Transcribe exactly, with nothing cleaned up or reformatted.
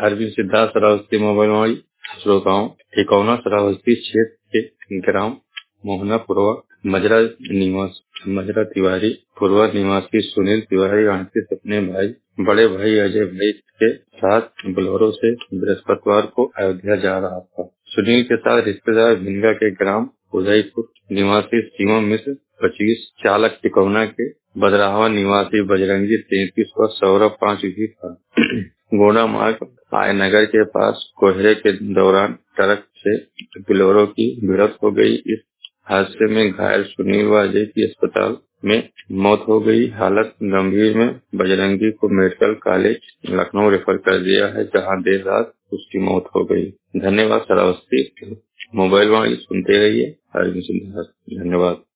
Arvind Siddharth Shravasti mobile वाली श्रोताओं, ठिकाना श्रावस्ती क्षेत्र के ग्राम मोहनापुरवा मजरा निवास मजरा तिवारी पूर्वा निवासी सुनील तिवारी अड़तीस अपने भाई बड़े भाई अजय भाई के साथ बोलेरो से बृहस्पतिवार को अयोध्या जा रहा था। सुनील के साथ रिश्तेदार भिंगा के ग्राम उदयपुर निवासी सीमा मिश्र पच्चीस, चालक टिकोना के बदरावा निवासी बजरंगी तैंतीस व सौरभ पांच भी था। गोंडा मार्ग आयनगर के पास कोहरे के दौरान ट्रक से बोलेरो की भिड़ंत हो गई। इस हादसे में घायल सुनील व अजय की अस्पताल में मौत हो गई। हालत गंभीर में बजरंगी को मेडिकल कॉलेज लखनऊ रेफर कर दिया है, जहां देर रात उसकी मौत हो गई। धन्यवाद। श्रावस्ती मोबाइल वाली सुनते रहिए। धन्यवाद।